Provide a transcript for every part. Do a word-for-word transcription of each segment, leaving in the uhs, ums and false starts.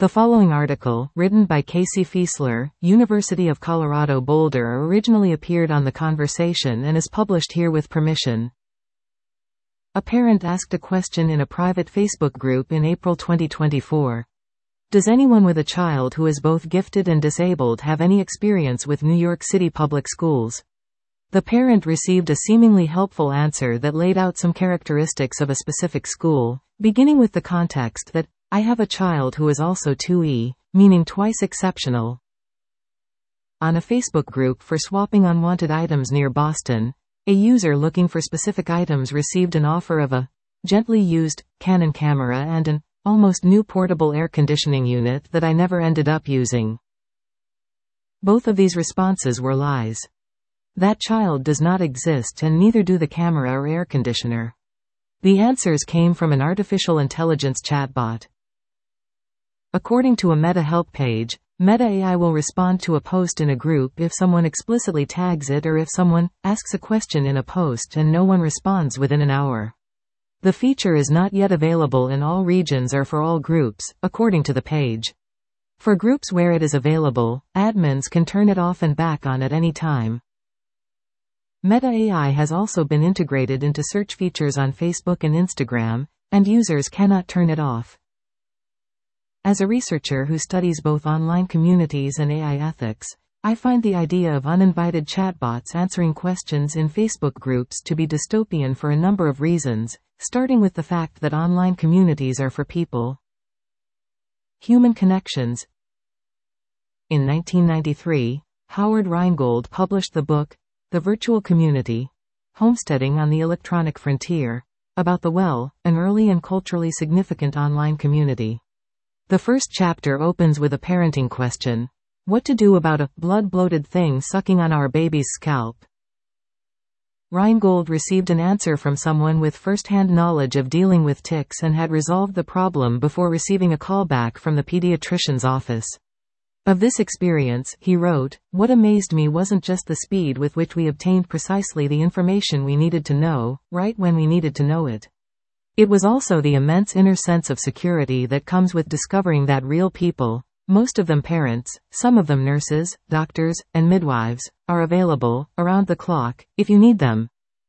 The following article, written by Casey Fiesler, University of Colorado Boulder, originally appeared on The Conversation and is published here with permission. A parent asked a question in a private Facebook group in April twenty twenty-four. Does anyone with a child who is both gifted and disabled have any experience with New York City public schools? The parent received a seemingly helpful answer that laid out some characteristics of a specific school, beginning with the context that, I have a child who is also two E, meaning twice exceptional. On a Facebook group for swapping unwanted items near Boston, a user looking for specific items received an offer of a gently used Canon camera and an almost new portable air conditioning unit that I never ended up using. Both of these responses were lies. That child does not exist, and neither do the camera or air conditioner. The answers came from an artificial intelligence chatbot. According to a Meta help page, Meta A I will respond to a post in a group if someone explicitly tags it or if someone asks a question in a post and no one responds within an hour. The feature is not yet available in all regions or for all groups, according to the page. For groups where it is available, admins can turn it off and back on at any time. Meta A I has also been integrated into search features on Facebook and Instagram, and users cannot turn it off. As a researcher who studies both online communities and A I ethics, I find the idea of uninvited chatbots answering questions in Facebook groups to be dystopian for a number of reasons, starting with the fact that online communities are for people. Human connections. In nineteen ninety-three, Howard Rheingold published the book, The Virtual Community: Homesteading on the Electronic Frontier, about the Well, an early and culturally significant online community. The first chapter opens with a parenting question. What to do about a blood-bloated thing sucking on our baby's scalp? Rheingold received an answer from someone with first-hand knowledge of dealing with ticks and had resolved the problem before receiving a callback from the pediatrician's office. Of this experience, he wrote, "What amazed me wasn't just the speed with which we obtained precisely the information we needed to know, right when we needed to know it. It was also the immense inner sense of security that comes with discovering that real people, most of them parents, some of them nurses, doctors, and midwives, are available, around the clock, if you need them."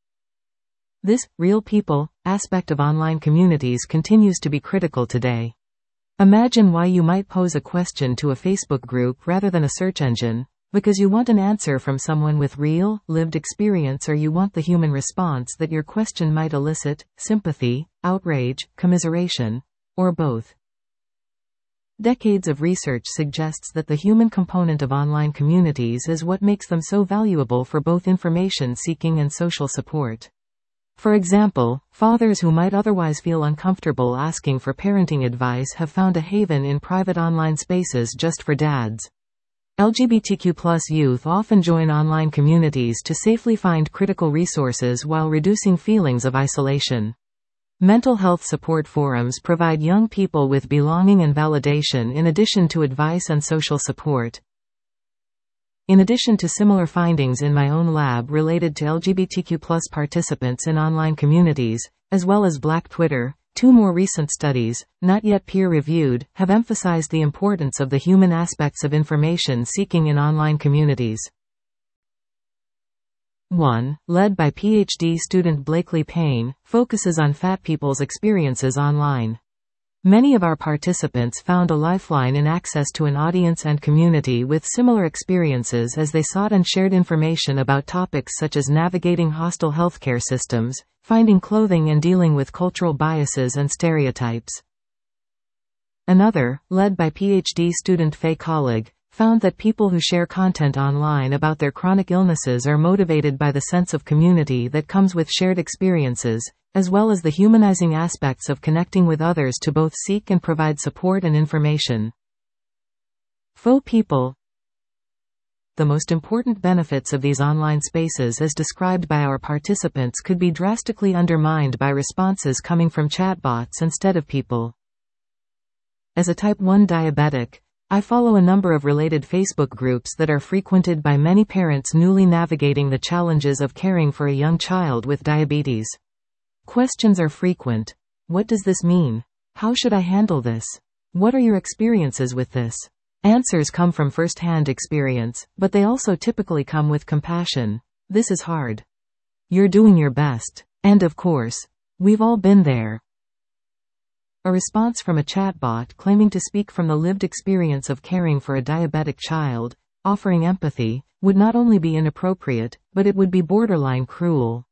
This real people aspect of online communities continues to be critical today. Imagine why you might pose a question to a Facebook group rather than a search engine, because you want an answer from someone with real, lived experience, or you want the human response that your question might elicit: sympathy, outrage, commiseration, or both. Decades of research suggests that the human component of online communities is what makes them so valuable for both information seeking and social support. For example, fathers who might otherwise feel uncomfortable asking for parenting advice have found a haven in private online spaces just for dads. L G B T Q plus youth often join online communities to safely find critical resources while reducing feelings of isolation. Mental health support forums provide young people with belonging and validation in addition to advice and social support. In addition to similar findings in my own lab related to L G B T Q plus participants in online communities, as well as Black Twitter, two more recent studies, not yet peer-reviewed, have emphasized the importance of the human aspects of information seeking in online communities. one. Led by PhD student Blakely Payne, focuses on fat people's experiences online. Many of our participants found a lifeline in access to an audience and community with similar experiences as they sought and shared information about topics such as navigating hostile healthcare systems, finding clothing, and dealing with cultural biases and stereotypes. Another, led by PhD student Faye Collig, found that people who share content online about their chronic illnesses are motivated by the sense of community that comes with shared experiences, as well as the humanizing aspects of connecting with others to both seek and provide support and information. Faux people. The most important benefits of these online spaces as described by our participants could be drastically undermined by responses coming from chatbots instead of people. As a type one diabetic, I follow a number of related Facebook groups that are frequented by many parents newly navigating the challenges of caring for a young child with diabetes. Questions are frequent. What does this mean? How should I handle this? What are your experiences with this? Answers come from first-hand experience, but they also typically come with compassion. This is hard. You're doing your best. And of course, we've all been there. A response from a chatbot claiming to speak from the lived experience of caring for a diabetic child, offering empathy, would not only be inappropriate, but it would be borderline cruel.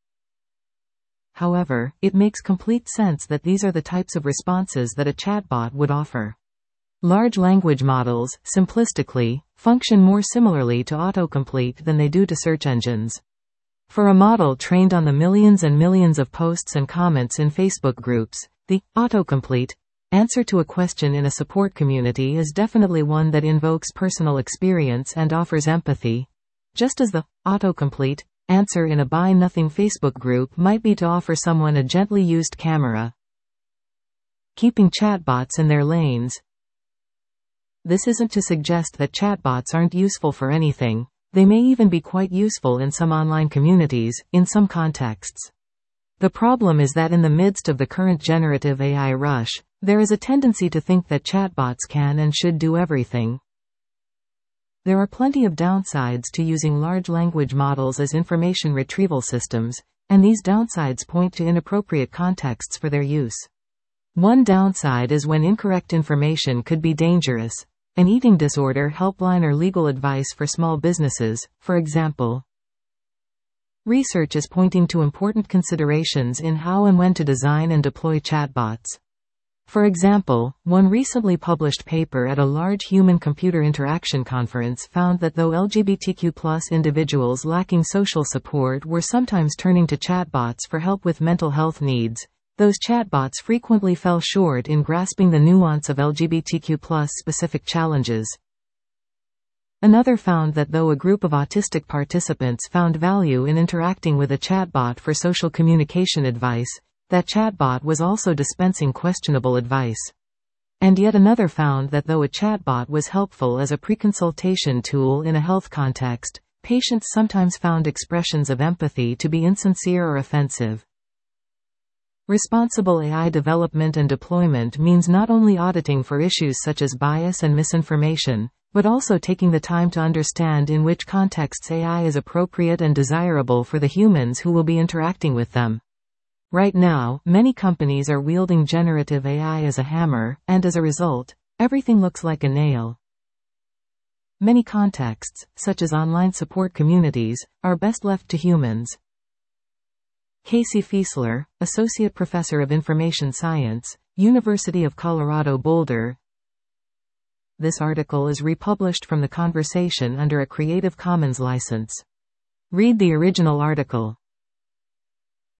However, it makes complete sense that these are the types of responses that a chatbot would offer. Large language models, simplistically, function more similarly to autocomplete than they do to search engines. For a model trained on the millions and millions of posts and comments in Facebook groups, the autocomplete answer to a question in a support community is definitely one that invokes personal experience and offers empathy, just as the autocomplete answer in a buy nothing Facebook group might be to offer someone a gently used camera. Keeping chatbots in their lanes. This isn't to suggest that chatbots aren't useful for anything. They may even be quite useful in some online communities, in some contexts. The problem is that in the midst of the current generative A I rush, there is a tendency to think that chatbots can and should do everything. There are plenty of downsides to using large language models as information retrieval systems, and these downsides point to inappropriate contexts for their use. One downside is when incorrect information could be dangerous. An eating disorder helpline or legal advice for small businesses, for example. Research is pointing to important considerations in how and when to design and deploy chatbots. For example, one recently published paper at a large human-computer interaction conference found that though L G B T Q plus individuals lacking social support were sometimes turning to chatbots for help with mental health needs, those chatbots frequently fell short in grasping the nuance of L G B T Q plus specific challenges. Another found that though a group of autistic participants found value in interacting with a chatbot for social communication advice, that chatbot was also dispensing questionable advice. And yet another found that though a chatbot was helpful as a pre-consultation tool in a health context, patients sometimes found expressions of empathy to be insincere or offensive. Responsible A I development and deployment means not only auditing for issues such as bias and misinformation, but also taking the time to understand in which contexts A I is appropriate and desirable for the humans who will be interacting with them. Right now, many companies are wielding generative A I as a hammer, and as a result, everything looks like a nail. Many contexts, such as online support communities, are best left to humans. Casey Fiesler, Associate Professor of Information Science, University of Colorado Boulder. This article is republished from the conversation under a Creative Commons license. Read the original article.